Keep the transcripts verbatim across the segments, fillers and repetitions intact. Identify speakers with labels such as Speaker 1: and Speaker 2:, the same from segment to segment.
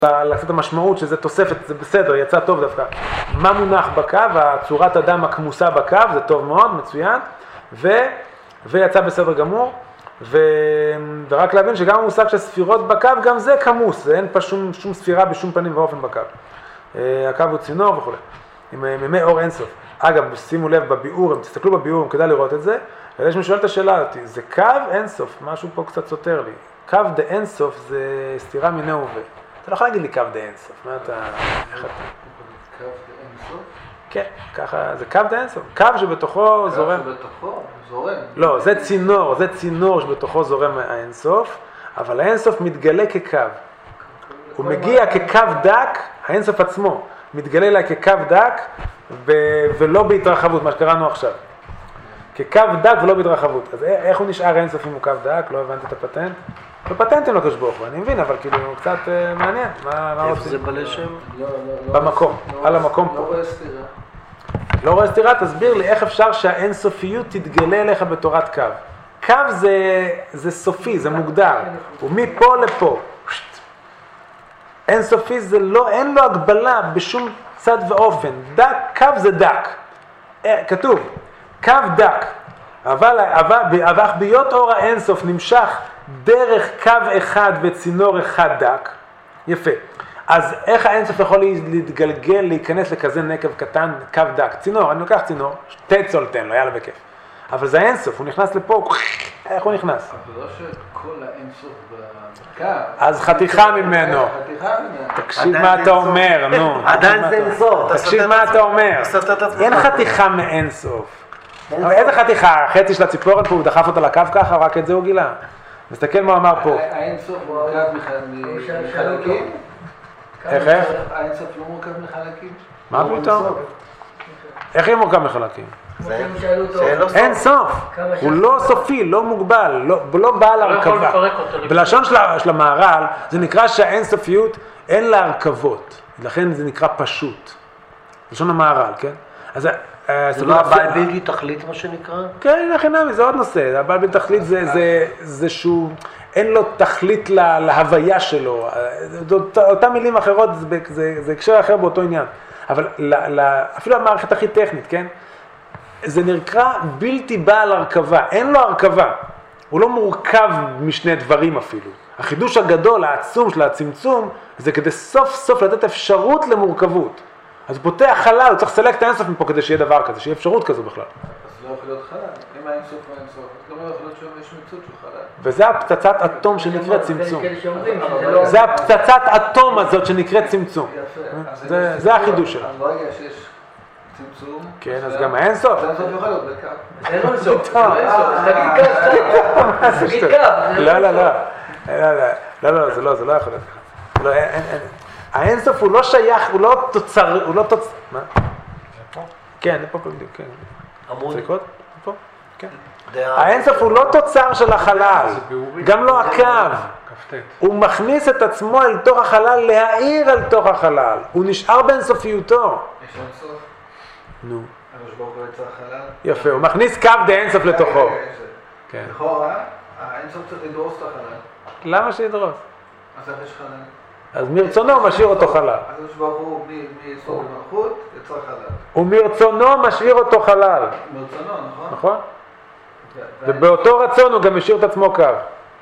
Speaker 1: לעשות המשמעות שזה תוספת, זה בסדר, יצא טוב דווקא. מה מונח בקו, הצורת אדם הכמוסה בקו, זה טוב מאוד, מצוין, ו, ויצא בסדר גמור, ו, ורק להבין שגם המושג של ספירות בקו, גם זה כמוס, אין פה שום, שום ספירה בשום פנים ואופן בקו. הקו הוא צינור וכו'. עם מימי אור אינסוף. אגב, שימו לב בביאור, אם תסתכלו בביאור, כדאי לראות את זה, ויש מי שואל את השאלה, זה קו אינסוף, משהו פה קצת סותר לי. קו דה אינסוף זה סתירה מיני הווה. אתה לא יכול להגיד לי קו דה אינסוף, מה אתה... איך אתה?
Speaker 2: קו דה אינסוף?
Speaker 1: כן, ככה, זה קו דה אינסוף. קו שבתוכו זורם...
Speaker 2: קו שבתוכו זורם?
Speaker 1: לא, זה צינור, זה צינור שבתוכו זורם האינסוף, אבל האינסוף מתגלה כקו. הוא מגיע כקו דק, האינסוף עצמו מתגלה לה כקו דק, ולא בהתרחבות, מה שקראנו עכשיו. כקו דק ולא בהתרחבות. אז איך הוא נשאר אינסוף אם הוא קו דק? לא הבנתי את הפטנט. בפטנטים לא קשבוך, אני מבין, אבל כאילו הוא קצת מעניין. מה רוצים?
Speaker 3: איפה זה בלשם?
Speaker 1: במקום, על המקום פה.
Speaker 2: לא רואה סתירה.
Speaker 1: לא רואה סתירה, תסביר לי איך אפשר שהאינסופיות תתגלה אליך בתורת קו. קו זה, זה סופי, זה מוגדר. הוא מפה לפה. אינסופי זה לא, אין לו הגבלה בשום צד ואופן. דק, קו זה דק. כתוב, קו דק. אבל, אבל, אבל בהיות אור האינסוף נמשך דרך קו אחד וצינור אחד דק. יפה. אז איך האינסוף יכול להתגלגל, להיכנס לכזה נקב קטן, קו דק? צינור, אני לוקח צינור, תצול תן לו, יאללה בכיף. אבל זה האינסוף, הוא נכנס לפה, איך הוא נכנס?
Speaker 2: אבל לא שכל האינסוף בקו.
Speaker 1: אז חתיכה ממנו.
Speaker 2: חתיכה ממנו.
Speaker 1: תקשיב מה אתה אומר, נו.
Speaker 3: עדיין זה אינסוף.
Speaker 1: תקשיב מה אתה אומר. אין חתיכה מאינסוף. איזה חתיכה? החצי של הציפורת פה, הוא דחף אותה לקו ככה, רק את זה הוא גילה. מסתכל מה הוא אמר פה.
Speaker 2: האינסוף מורכב מחלקים?
Speaker 1: איך איך?
Speaker 2: האינסוף לא מורכב מחלקים?
Speaker 1: מה פתאום? איך היא מורכב מחלקים? אין סוף, הוא לא סופי, לא מוגבל, לא בעל הרכבה. בלשון של המהר"ל זה נקרא שהאינסופיות אין לה הרכבות, לכן זה נקרא פשוט. בלשון המהר"ל, כן?
Speaker 3: זה לא הבעל בלתי תכלית מה שנקרא?
Speaker 1: כן, חינמי, זה עוד נושא. הבעל בלתי תכלית זה שהוא, אין לו תכלית להוויה שלו. אותם מילים אחרות, זה הקשר אחר באותו עניין. אבל אפילו המערכת הכי טכנית, כן? זה נקרא בלתי בעל הרכבה, אין לו הרכבה. הוא לא מורכב משני דברים אפילו. החידוש הגדול, העצום של הצמצום, זה כדי סוף סוף לתת אפשרות למורכבות. אז הוא פותח חלל, הוא צריך לסלק את האינסוף מפה כדי שיהיה דבר כזה, שיהיה אפשרות כזו בכלל.
Speaker 2: אז לא יכול להיות חלל. אם האינסוף הוא אינסוף, אז גם לא יכול להיות שיש מציאות של חלל.
Speaker 1: וזה הפצצת אטום שנקראת צמצום. זה הפצצת אטום הזאת שנקראת צמצום. זה החידוש שלה.
Speaker 2: אז ברגע שיש צמצום...
Speaker 1: כן, אז גם האינסוף.
Speaker 2: זה אינסוף יכול להיות בקו.
Speaker 3: זה לא אינסוף, זה לא אינסוף, תגיד קו, תגיד קו.
Speaker 1: לא, לא, לא. לא, לא, זה לא, זה לא יכול להיות ככה. לא, אין, אין. האינסוף הוא לא שייך, הוא לא תוצר, הוא לא תוצר... מה? כן, פה בדיוק, כן.
Speaker 3: אמרו לי.
Speaker 1: פה? כן. האינסוף הוא לא תוצר של החלל, גם לא הקו. הוא מכניס את עצמו אל תוך החלל, להאיר אל תוך החלל. הוא נשאר באינסופיותו.
Speaker 2: יש אינסוף?
Speaker 1: נו.
Speaker 2: הקדוש ברוך הוא יצר חלל?
Speaker 1: יפה, הוא מכניס קו דה אינסוף לתוכו. כן.
Speaker 2: לכאורה, האינסוף צריך לדרוס את החלל.
Speaker 1: למה שידרוס?
Speaker 2: אז איך יש חלל?
Speaker 1: אז מרצונו משאיר אותו חלל.
Speaker 2: הקדוש ברוך הוא מיסוד ומלכות יצר חלל.
Speaker 1: ומרצונו משאיר אותו חלל.
Speaker 2: מרצונו, נכון?
Speaker 1: נכון? ובאותו רצון הוא גם משאיר את עצמו קו.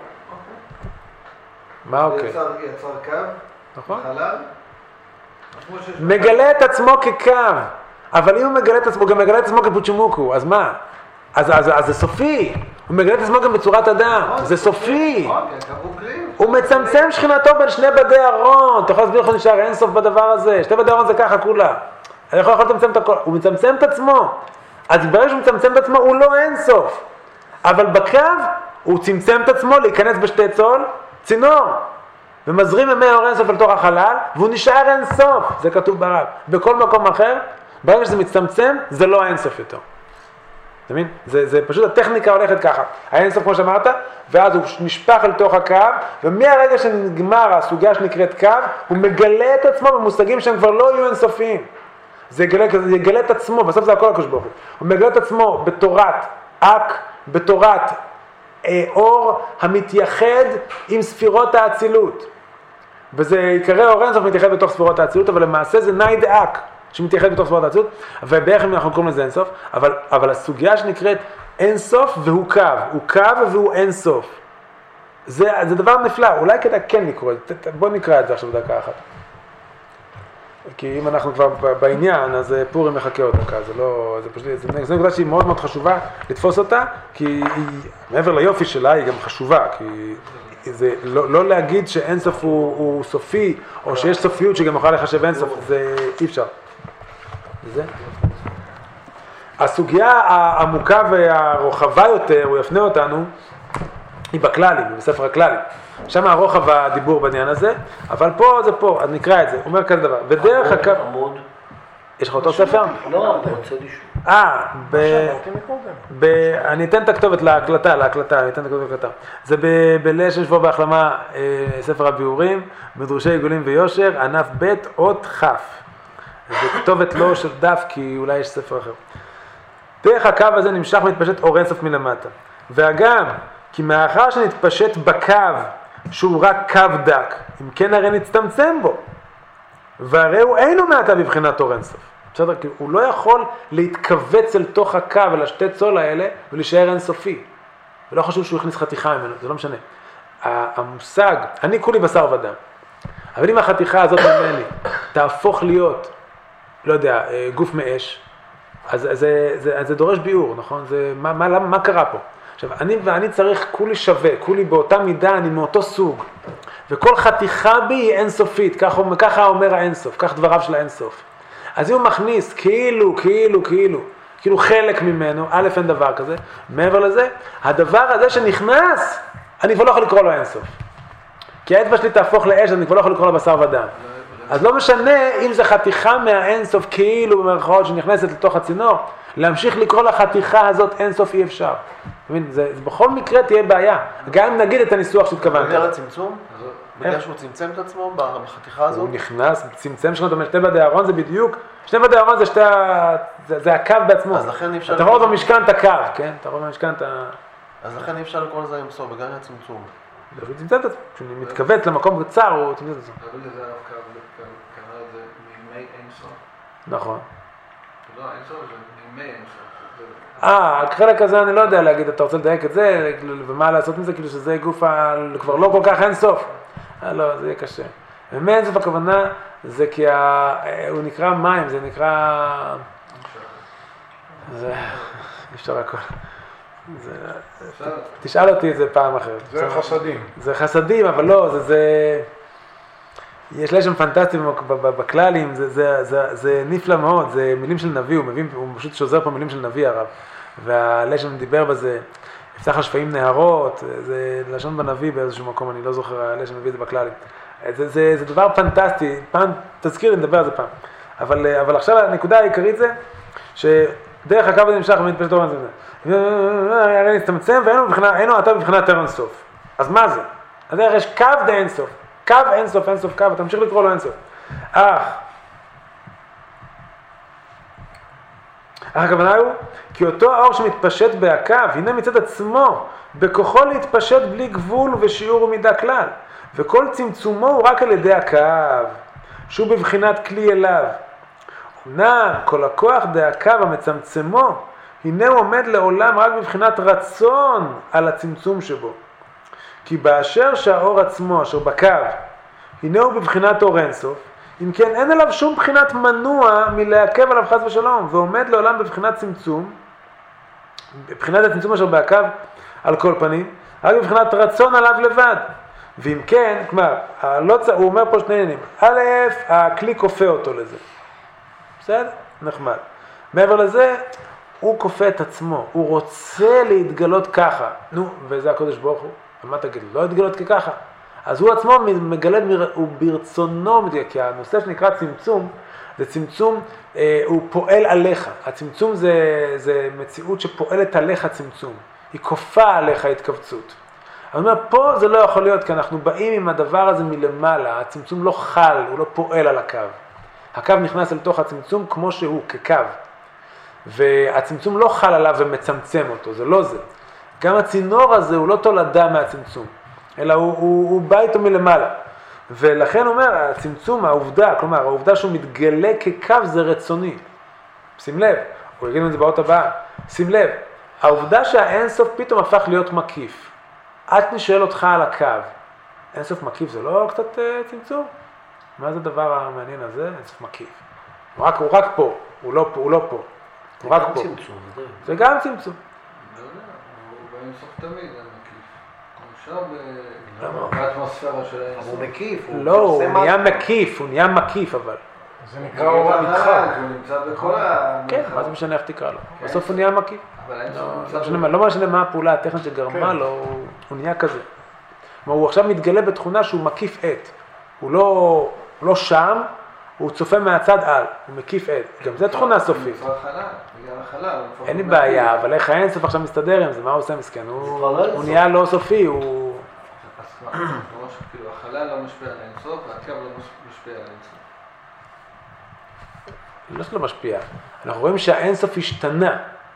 Speaker 1: מה אוקיי?
Speaker 2: יצר קו,
Speaker 1: נכון?
Speaker 2: חלל.
Speaker 1: מגלה את עצמו כקו. אבל אם הוא מגלה את עצמו, גם מגלה את עצמו כפוצ'מוקו, אז מה? אז, אז, אז זה סופי. הוא מגלה את עצמו גם בצורת אדם. זה סופי. הוא מצמצם שכינתו בין שני בדי ארון. אתה יכול להסביר איך הוא נשאר אין סוף בדבר הזה. שתי בדי ארון זה ככה כולה. אני יכול לצמצם את הכל. הוא מצמצם את עצמו. אז ברגע שהוא מצמצם את עצמו, הוא לא אין סוף. אבל בקו, הוא צמצם את עצמו להיכנס בשתי צול, צינור. ומזרים ימי אור אין סוף אל תוך החלל, והוא נשאר אין סוף. זה כתוב ברב. בכל מקום אחר, ברגע שזה מצטמצם, זה לא אין סוף יותר. אתה מבין? זה, זה פשוט הטכניקה הולכת ככה. האינסוף כמו שאמרת, ואז הוא נשפך אל תוך הקו, ומהרגע שנגמר הסוגיה שנקראת קו, הוא מגלה את עצמו במושגים שהם כבר לא יהיו אינסופיים. זה יגלה, זה יגלה את עצמו, בסוף זה הכל הקדוש ברוך הוא. הוא מגלה את עצמו בתורת אק, בתורת אה, אור המתייחד עם ספירות האצילות. וזה עיקרי אור אינסוף מתייחד בתוך ספירות האצילות, אבל למעשה זה נאי דאק, שמתייחד בתוך ספירות האצילות, ובערך אנחנו קוראים לזה אינסוף, אבל, אבל הסוגיה שנקראת אינסוף והוא קו, הוא קו והוא אינסוף. זה, זה דבר נפלא, אולי כדאי כן לקרוא, בוא נקרא את זה עכשיו דקה אחת. כי אם אנחנו כבר בעניין, אז פורים מחכה אותה כזה, זה לא, זה פשוט, זו נקודה שהיא מאוד מאוד חשובה לתפוס אותה, כי היא, מעבר ליופי שלה, היא גם חשובה, כי זה לא, לא להגיד שאינסוף הוא, הוא סופי, או שיש סופיות שגם יכולה לחשב אינסוף, זה אי אפשר. זה? הסוגיה העמוקה והרוחבה יותר, הוא יפנה אותנו, היא בכללים, בספר הכללים. שם הרוחב הדיבור בעניין הזה, אבל פה זה פה, אז נקרא את זה. הוא אומר כזה דבר. ודרך הקו...
Speaker 4: עמוד.
Speaker 1: יש לך אותו ספר?
Speaker 4: לא, אני רוצה לשמוע.
Speaker 1: אה, ב... אני אתן את הכתובת להקלטה, להקלטה, אני אתן את הכתובת להקלטה. זה בליל של שבוע בהחלמה, ספר הביאורים, מדרושי עיגולים ויושר, ענף ב' אות כ'. זה כתובת לא של דף, כי אולי יש ספר אחר. דרך הקו הזה נמשך מתפשט אור אינסוף מלמטה. והגם, כי מאחר שנתפשט בקו, שהוא רק קו דק, אם כן הרי נצטמצם בו. והרי הוא אינו מעתה בבחינת אור אינסוף. בסדר? כי הוא לא יכול להתכווץ אל תוך הקו, אל השתי צול האלה, ולהישאר אינסופי. ולא חשוב שהוא הכניס חתיכה ממנו, זה לא משנה. המושג, אני כולי בשר ודם. אבל אם החתיכה הזאת ממני תהפוך להיות, לא יודע, גוף מאש, אז זה, זה, זה דורש ביאור, נכון? זה, מה, מה, מה קרה פה? עכשיו, אני ואני צריך כולי שווה, כולי באותה מידה, אני מאותו סוג. וכל חתיכה בי היא אינסופית, ככה, ככה אומר האינסוף, כך דבריו של האינסוף. אז אם הוא מכניס כאילו, כאילו, כאילו, כאילו חלק ממנו, א' אין דבר כזה, מעבר לזה, הדבר הזה שנכנס, אני כבר לא יכול לקרוא לו אינסוף. כי האצבע שלי תהפוך לאש, אני כבר לא יכול לקרוא לו בשר ודם. אז לא משנה אם זה חתיכה מהאינסוף כאילו במרכאות שנכנסת לתוך הצינור, להמשיך לקרוא לחתיכה הזאת אינסוף אי אפשר. זה, זה בכל מקרה תהיה בעיה, גם אם נגיד את הניסוח שהתכוונת.
Speaker 4: בגלל הצמצום? בגלל שהוא צמצם את עצמו בחתיכה הזאת?
Speaker 1: הוא נכנס, צמצם שלנו, זאת אומרת, שתי בדי אהרון זה בדיוק, שתי בדי אהרון זה שתי, זה, זה הקו בעצמו.
Speaker 4: אז לכן אי אפשר...
Speaker 1: אתה רואה במשכן את הקו, כן? אתה רואה במשכן את ה...
Speaker 4: אז לכן אי אפשר לקרוא לזה אינסוף, בגלל הצמצום.
Speaker 1: הוא צמצם את עצמו, כשאני מתכווץ למקום קצר, הוא צמצם את עצמו.
Speaker 2: אבל לזה הרב קו קרא את זה מימי אינסוף.
Speaker 1: נכון.
Speaker 2: לא, אינסוף זה מימי אינסוף.
Speaker 1: אה, החלק הזה אני לא יודע להגיד, אתה רוצה לדייק את זה, ומה לעשות עם זה, כאילו שזה גוף כבר לא כל כך אינסוף. אה, לא, זה יהיה קשה. ומי אינסוף הכוונה, זה כי הוא נקרא מים, זה נקרא... זה... אפשר הכל. תשאל אותי את זה פעם אחרת.
Speaker 5: זה חסדים.
Speaker 1: זה חסדים, אבל לא, זה... זה... יש לשם פנטסטי בכללים, זה, זה, זה, זה נפלא מאוד, זה מילים של נביא, הוא מביא, הוא פשוט שוזר פה מילים של נביא הרב, והלשם דיבר בזה, יפתח השפעים נהרות, זה לשון בנביא באיזשהו מקום, אני לא זוכר, הלשם מביא את זה בכללים. זה, זה, זה דבר פנטסטי, פעם, תזכיר לי, נדבר על זה פעם. אבל, אבל עכשיו הנקודה העיקרית זה, שדרך הקו הזה נמשך ומתפשט אור אינסוף. הרי נצטמצם ואינו אתה בבחינת אור אינסוף. אז מה זה? אז יש קו דה אינסוף. קו אינסוף, אינסוף קו, אתה ממשיך לקרוא לו אינסוף. אך, אך הכוונה הוא, כי אותו האור שמתפשט בהקו, הנה מצד עצמו, בכוחו להתפשט בלי גבול ושיעור ומידה כלל, וכל צמצומו הוא רק על ידי הקו, שהוא בבחינת כלי אליו. אמנם כל הכוח דה הקו המצמצמו, הנה הוא עומד לעולם רק בבחינת רצון על הצמצום שבו. כי באשר שהאור עצמו, אשר בקו, הנה הוא בבחינת אור אינסוף, אם כן אין עליו שום בחינת מנוע מלעכב עליו חס ושלום, ועומד לעולם בבחינת צמצום, בבחינת הצמצום אשר בקו על כל פנים, רק בבחינת רצון עליו לבד. ואם כן, כלומר, הוא אומר פה שני עניינים. א', הכלי כופה אותו לזה. בסדר? נחמד. מעבר לזה, הוא כופה את עצמו, הוא רוצה להתגלות ככה. נו, וזה הקודש ברוך הוא. ומה תגיד? לא להתגלות ככה. אז הוא עצמו מגלה, הוא ברצונו, כי הנושא שנקרא צמצום, זה צמצום, אה, הוא פועל עליך. הצמצום זה, זה מציאות שפועלת עליך צמצום. היא כופה עליך התכווצות. אני אומר, פה זה לא יכול להיות, כי אנחנו באים עם הדבר הזה מלמעלה, הצמצום לא חל, הוא לא פועל על הקו. הקו נכנס לתוך הצמצום כמו שהוא, כקו. והצמצום לא חל עליו ומצמצם אותו, זה לא זה. גם הצינור הזה הוא לא תולדה מהצמצום, אלא הוא, הוא, הוא בא איתו מלמעלה. ולכן הוא אומר, הצמצום, העובדה, כלומר, העובדה שהוא מתגלה כקו זה רצוני. שים לב, הוא יגיד לנו את זה באות הבאה, שים לב, העובדה שהאינסוף פתאום הפך להיות מקיף. עד אני שואל אותך על הקו, אינסוף מקיף זה לא קצת uh, צמצום? מה זה הדבר המעניין הזה? אינסוף מקיף. הוא רק, הוא רק פה, הוא לא פה, הוא לא פה. הוא רק פה.
Speaker 5: צמצום,
Speaker 1: זה גם צמצום.
Speaker 2: לא יודע, הוא באינסוף תמיד, זה מקיף. עכשיו באטמוספירה של האינסוף.
Speaker 5: הוא מקיף.
Speaker 1: לא, הוא נהיה מקיף, הוא נהיה מקיף אבל.
Speaker 6: זה נקרא אור הנדחק.
Speaker 2: הוא נמצא בכל ה...
Speaker 1: כן, מה זה משנה איך תקרא לו? בסוף הוא נהיה מקיף.
Speaker 2: אבל האינסוף
Speaker 1: לא
Speaker 2: נמצא
Speaker 1: משנה מה- לא משנה מה הפעולה הטכנית שגרמה לו, הוא- הוא נהיה כזה. כלומר, הוא עכשיו מתגלה בתכונה שהוא מקיף עת. הוא לא הוא לא שם, הוא צופה מהצד על, הוא מקיף עת. גם זה תכונה סופית.
Speaker 2: הוא נמצא חלל, בגלל החלל.
Speaker 1: אין לי בעיה, אבל איך האינסוף עכשיו מסתדר עם זה? מה הוא עושה מסכן? הוא הוא נהיה לא סופי, הוא...
Speaker 2: אז מה, ממש כאילו החלל לא משפיע על האינסוף, והקו לא משפיע על האינסוף.
Speaker 1: לא שלא משפיע. אנחנו רואים שהאינסוף השתנה.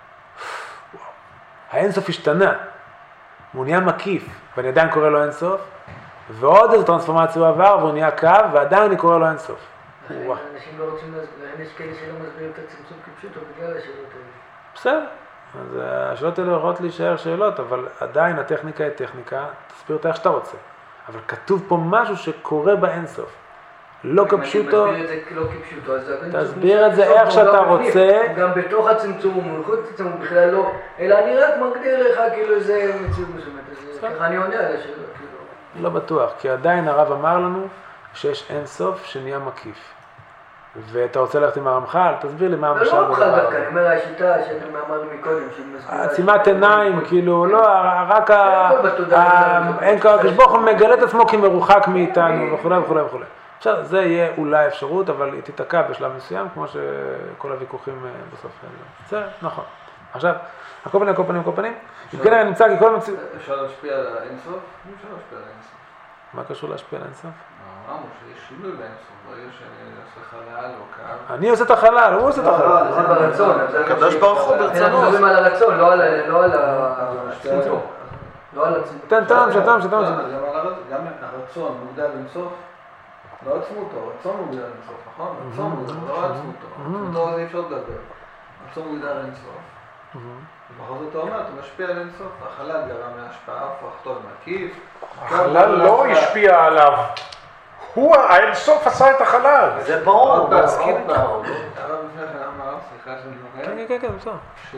Speaker 1: האינסוף השתנה. הוא נהיה מקיף, ואני עדיין קורא לו אינסוף, ועוד איזו טרנספורמציה הוא עבר, והוא נהיה קו, ועדיין אני קורא לו אינסוף. וואו.
Speaker 7: אנשים לא רוצים להסביר, יש כאלה שלא מסבירים את הצמצום כפשוטו בגלל השאלות האלה.
Speaker 1: בסדר. אז השאלות האלה יכולות להישאר שאלות, אבל עדיין הטכניקה היא טכניקה, תסביר אותה איך שאתה רוצה. אבל כתוב פה משהו שקורה באינסוף. לא כפשוטו,
Speaker 7: אני מסביר את זה לא כפשוטו, אז זה...
Speaker 1: תסביר את זה איך שאתה רוצה.
Speaker 7: גם בתוך הצמצום, ומלכות הצמצום בכלל לא, אלא אני רק מגדיר לך כאילו איזה מציאות מסוימת, אז ככה אני עונה על השאלות, כאילו.
Speaker 1: לא בטוח, כי עדיין הרב אמר לנו שיש אינסוף שנהיה מקיף. ואתה רוצה ללכת עם הרמח"ל, תסביר לי מה
Speaker 7: לא
Speaker 1: המשל
Speaker 7: לא רמח"ל
Speaker 1: בדבר
Speaker 7: דווקא, אני
Speaker 1: הזה.
Speaker 7: אומר השיטה שאתם אמרנו מקודם, שמסבירה...
Speaker 1: עצימת עיניים, כאילו, לא, רק ה...
Speaker 7: הכל בתודעה,
Speaker 1: ה- אין כל הקדוש ברוך הוא מגלה את עצמו כמרוחק מאיתנו וכו' וכו' וכו'. עכשיו, זה יהיה אולי אפשרות, אבל היא תתקע בשלב מסוים, כמו שכל הוויכוחים אה, בסוף... אה, זה נכון. עכשיו, הכל פנים, הכל פנים, הכל פנים. אם כן, אני נמצא כי כל מציאות...
Speaker 2: אפשר להשפיע על האינסוף? אי אפשר להשפיע על האינסוף.
Speaker 1: מה קשור להשפיע על האינסוף?
Speaker 2: אמרנו שיש שינוי באינסוף, ברגע שאני עושה חלל או קו.
Speaker 1: אני עושה את החלל, הוא עושה את החלל.
Speaker 7: זה ברצון, אז זה
Speaker 4: הקדוש ברוך הוא
Speaker 7: אנחנו
Speaker 4: ברצונו.
Speaker 7: מדברים על הרצון, לא על ה- לא על הצמצום. לא על הצמצום.
Speaker 1: תן, תן, תן, תן, תן.
Speaker 2: גם על הרצון, גם הרצון מוגדל אינסוף, לא עצמותו, רצון מוגדל אינסוף, נכון? רצון מוגדל, לא עצמותו. עצמותו אי אפשר לדבר. רצון מוגדל אינסוף. ובכל זאת אתה אומר, אתה משפיע על אינסוף, החלל גרם מהשפעה, הפך טוב מקיף.
Speaker 6: החלל לא השפיע עליו. הוא, האינסוף עשה את החלל.
Speaker 5: זה ברור, הוא מסכים איתו.
Speaker 2: הרב לפני כן אמר, סליחה שאני
Speaker 1: כן,
Speaker 2: אומר,
Speaker 1: כן, כן, בסדר.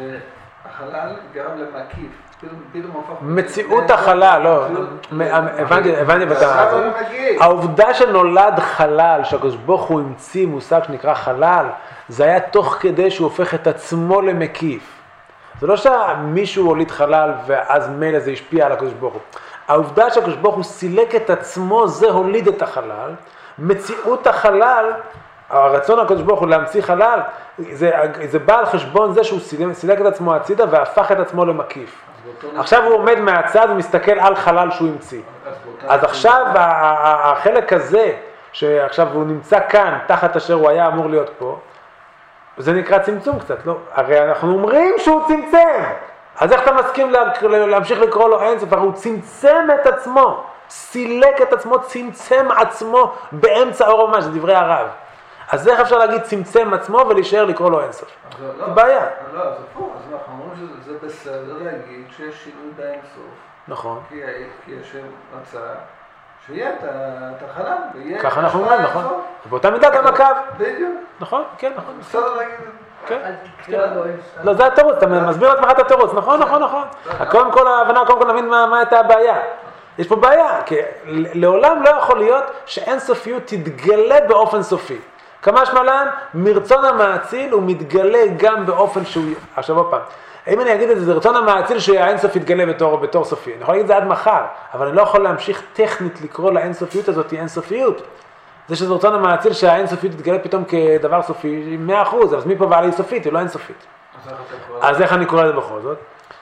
Speaker 2: שהחלל גרם למקיף. פתאום- פתאום הוא הפך...
Speaker 1: מציאות החלל, לא, מ- הבנתי, הבנתי בטענה הזאת. העובדה שנולד חלל, שהקדוש ברוך הוא המציא מושג שנקרא חלל, זה היה תוך כדי שהוא הופך את עצמו למקיף. זה לא שמישהו הוליד חלל ואז מילא זה השפיע על הקדוש ברוך הוא. העובדה שהקדוש ברוך הוא סילק את עצמו, זה הוליד את החלל. מציאות החלל, הרצון הקדוש ברוך הוא להמציא חלל, זה, זה בא על חשבון זה שהוא סילק, סילק את עצמו הצידה והפך את עצמו למקיף. עכשיו הוא עומד מהצד ומסתכל על חלל שהוא המציא. אז עכשיו ה- ה- החלק הזה, שעכשיו הוא נמצא כאן, תחת אשר הוא היה אמור להיות פה, זה נקרא צמצום קצת, לא? הרי אנחנו אומרים שהוא צמצם. אז איך אתה מסכים לה, להמשיך לקרוא לו אינסוף? הרי הוא צמצם את עצמו, סילק את עצמו, צמצם עצמו באמצע האור ממש, זה דברי הרב. אז איך אפשר להגיד צמצם עצמו ולהישאר לקרוא לו אינסוף?
Speaker 2: לא,
Speaker 1: בעיה.
Speaker 2: לא, זה פה, אז אנחנו אומרים שזה בסדר להגיד שיש שינוי באינסוף.
Speaker 1: נכון.
Speaker 2: כי כי השם רצה שיהיה את ה- את החלל, ויהיה...
Speaker 1: ככה אנחנו
Speaker 2: השפעה
Speaker 1: אומרים, נכון?
Speaker 2: אינסוף.
Speaker 1: באותה מידה גם הקו.
Speaker 2: בדיוק.
Speaker 1: נכון? כן, נכון.
Speaker 2: בסדר להגיד את זה.
Speaker 1: כן.
Speaker 7: אל תקרא לו אינסוף.
Speaker 1: לא, זה התירוץ, אתה מסביר לעצמך את התירוץ, נכון, נכון, נכון. קודם כל ההבנה, קודם כל נבין מה מה הייתה הבעיה. יש פה בעיה, כי לעולם לא יכול להיות שאין סופיות תתגלה באופן סופי. כמה שמלן, מרצון המאציל הוא מתגלה גם באופן שהוא... עכשיו עוד פעם, אם אני אגיד את זה, זה רצון המאציל שהאינסוף יתגלה בתור, בתור סופי. אני יכול להגיד את זה עד מחר, אבל אני לא יכול להמשיך טכנית לקרוא לאינסופיות הזאת אינסופיות. זה שזה רצון המאציל שהאינסופיות תתגלה פתאום כדבר סופי, מאה אחוז, אז מפה ועלה היא סופית, היא לא אינסופית.
Speaker 2: אז איך אתה קורא?
Speaker 1: אז איך אני קורא לזה בכל זאת?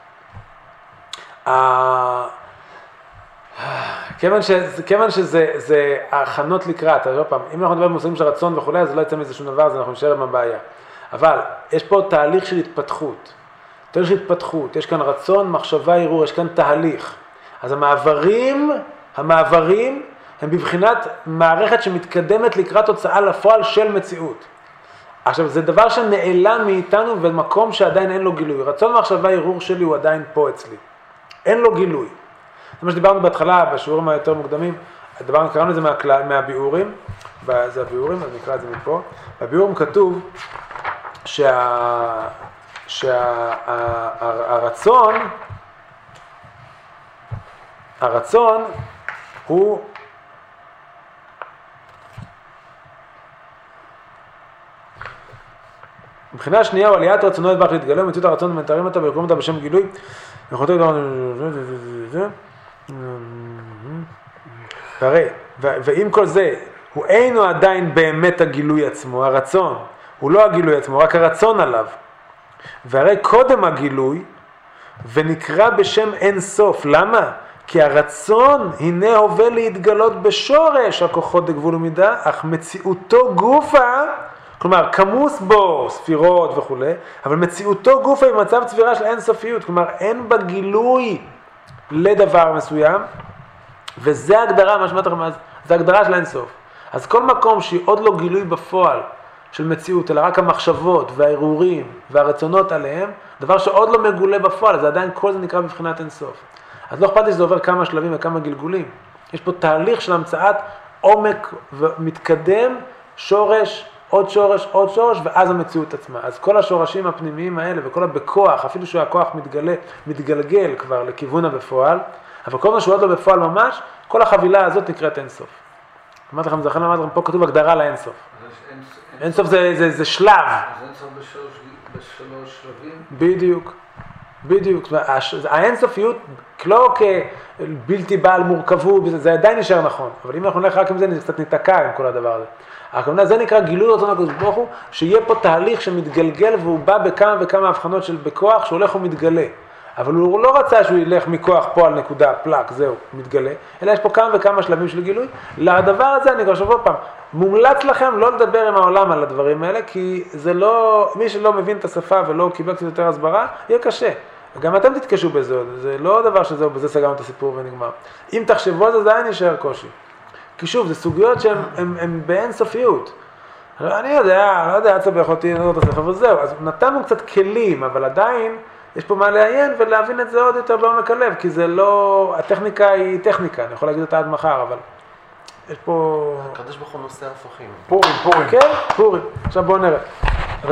Speaker 1: אה, כיוון שזה, כיוון שזה זה ההכנות לקראת, אז עוד פעם, אם אנחנו נדבר במושגים של רצון וכולי, אז לא יצא מזה שום דבר, אז אנחנו נשאר עם הבעיה. אבל יש פה תהליך של התפתחות. תהליך של התפתחות, יש כאן רצון, מחשבה, ערעור, יש כאן תהליך. אז המעברים, המעברים הם בבחינת מערכת שמתקדמת לקראת הוצאה לפועל של מציאות. עכשיו, זה דבר שנעלם מאיתנו במקום שעדיין אין לו גילוי. רצון מחשבה, ערעור שלי הוא עדיין פה אצלי. אין לו גילוי. זה מה שדיברנו בהתחלה, בשיעורים היותר מוקדמים, דיברנו, קראנו את זה מהכלל, מהביאורים, זה הביאורים, אז נקרא את זה מפה. בביאורים כתוב שה... שהרצון, הרצון הוא מבחינה שנייה הוא עליית רצונו יתברך להתגלה, מציאות הרצון ומתארים אותה ולקרום אותה בשם גילוי. הרי, ועם כל זה, הוא אינו עדיין באמת הגילוי עצמו, הרצון, הוא לא הגילוי עצמו, רק הרצון עליו. והרי קודם הגילוי, ונקרא בשם אין סוף. למה? כי הרצון הנה הווה להתגלות בשורש הכוחות דגבול ומידה, אך מציאותו גופה, כלומר כמוס בו ספירות וכו', אבל מציאותו גופה היא מצב צבירה של אין סופיות, כלומר אין בה גילוי לדבר מסוים, וזה הגדרה, מה שאמרת לכם אז, זה הגדרה של אין סוף. אז כל מקום שהיא עוד לא גילוי בפועל של מציאות, אלא רק המחשבות והערעורים והרצונות עליהם, דבר שעוד לא מגולה בפועל, זה עדיין כל זה נקרא בבחינת אין סוף. אז לא אכפת לי שזה עובר כמה שלבים וכמה גלגולים. יש פה תהליך של המצאת עומק ומתקדם, שורש, עוד שורש, עוד שורש, ואז המציאות עצמה. אז כל השורשים הפנימיים האלה וכל הבכוח, אפילו שהכוח מתגלה, מתגלגל כבר לכיוון הבפועל, אבל כל מה שהוא עוד לא בפועל ממש, כל החבילה הזאת נקראת אין סוף. אמרתי לכם, זכרנו, אמרתי לכם, פה כתוב הגדרה לאין סוף. אין סוף זה, זה, זה שלב.
Speaker 2: אז אין סוף בשלוש, בשלוש שלבים?
Speaker 1: בדיוק, בדיוק. האין סופיות, לא כבלתי בעל מורכבות, זה עדיין נשאר נכון. אבל אם אנחנו נלך רק עם זה, קצת ניתקע עם כל הדבר הזה. הכוונה, זה נקרא גילוי רצון הקדוש ברוך הוא, שיהיה פה תהליך שמתגלגל, והוא בא בכמה וכמה הבחנות של בכוח, שהולך ומתגלה. אבל הוא לא רצה שהוא ילך מכוח פה על נקודה, פלק, זהו, מתגלה, אלא יש פה כמה וכמה שלבים של גילוי. לדבר הזה, אני חושב עוד פעם, מומלץ לכם לא לדבר עם העולם על הדברים האלה, כי זה לא, מי שלא מבין את השפה ולא קיבל קצת יותר הסברה, יהיה קשה. וגם אתם תתקשו בזה, זה לא דבר שזהו, בזה סגרנו את הסיפור ונגמר. אם תחשבו על זה, זה עדיין יישאר קושי. כי שוב, זה סוגיות שהן הם, הם באין סופיות. אני יודע, לא יודע, עצב יכולתי לנדור את הספר, אבל זהו, אז נתנו קצת כלים, אבל עדיין יש פה מה לעיין ולהבין את זה עוד יותר בעומק הלב, כי זה לא, הטכניקה היא טכניקה, אני יכול להגיד אותה עד מחר, אבל יש פה...
Speaker 4: הקדוש ברוך הוא נושא הפכים.
Speaker 6: פורים, פורים.
Speaker 1: כן, פורים. עכשיו בואו נראה.